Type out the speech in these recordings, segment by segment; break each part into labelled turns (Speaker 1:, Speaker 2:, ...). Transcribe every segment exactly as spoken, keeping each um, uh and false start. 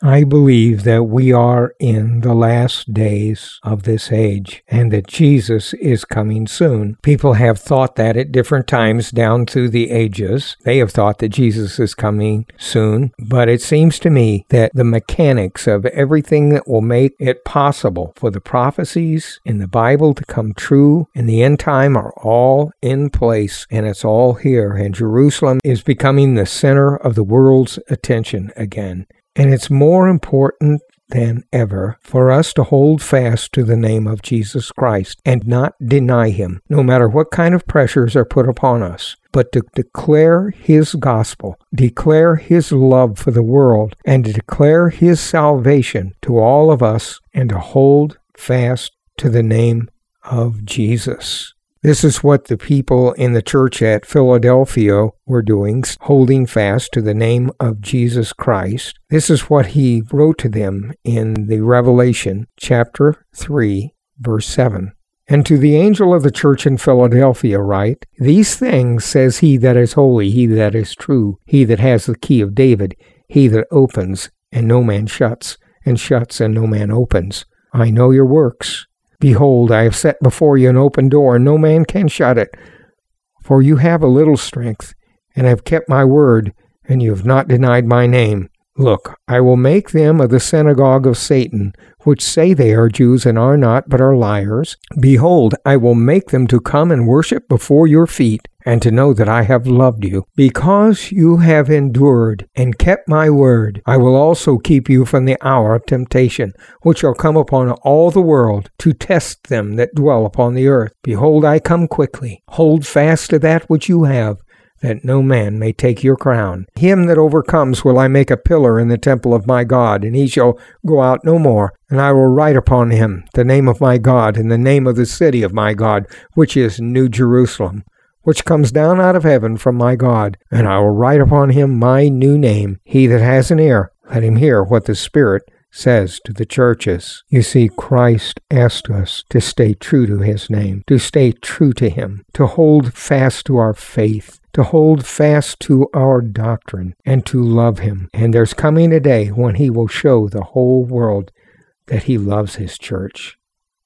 Speaker 1: I believe that we are in the last days of this age and that Jesus is coming soon. People have thought that at different times down through the ages. They have thought that Jesus is coming soon, but it seems to me that the mechanics of everything that will make it possible for the prophecies in the Bible to come true in the end time are all in place, and it's all here, and Jerusalem is becoming the center of the world's attention again. And it's more important than ever for us to hold fast to the name of Jesus Christ and not deny him, no matter what kind of pressures are put upon us, but to declare his gospel, declare his love for the world, and to declare his salvation to all of us, and to hold fast to the name of Jesus. This is what the people in the church at Philadelphia were doing, holding fast to the name of Jesus Christ. This is what he wrote to them in the Revelation chapter three, verse seven. And to the angel of the church in Philadelphia write, These things says he that is holy, he that is true, he that has the key of David, he that opens, and no man shuts, and shuts, and no man opens. I know your works. Behold, I have set before you an open door, and no man can shut it. For you have a little strength, and have kept my word, and you have not denied my name. Look, I will make them of the synagogue of Satan, which say they are Jews and are not, but are liars. Behold, I will make them to come and worship before your feet, and to know that I have loved you. Because you have endured and kept my word, I will also keep you from the hour of temptation, which shall come upon all the world, to test them that dwell upon the earth. Behold, I come quickly. Hold fast to that which you have, that no man may take your crown. Him that overcomes will I make a pillar in the temple of my God, and he shall go out no more. And I will write upon him the name of my God, and the name of the city of my God, which is New Jerusalem, which comes down out of heaven from my God. And I will write upon him my new name. He that has an ear, let him hear what the Spirit says to the churches. You see, Christ asked us to stay true to his name, to stay true to him, to hold fast to our faith, to hold fast to our doctrine, and to love him. And there's coming a day when he will show the whole world that he loves his church.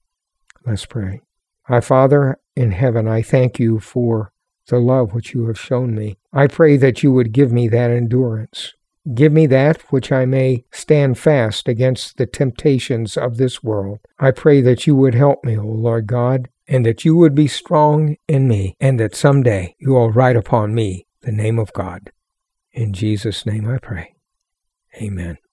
Speaker 1: Let's pray. Our Father in heaven, I thank you for the love which you have shown me. I pray that you would give me that endurance. Give me that which I may stand fast against the temptations of this world. I pray that you would help me, O Lord God, and that you would be strong in me, and that someday you will write upon me the name of God. In Jesus' name I pray. Amen.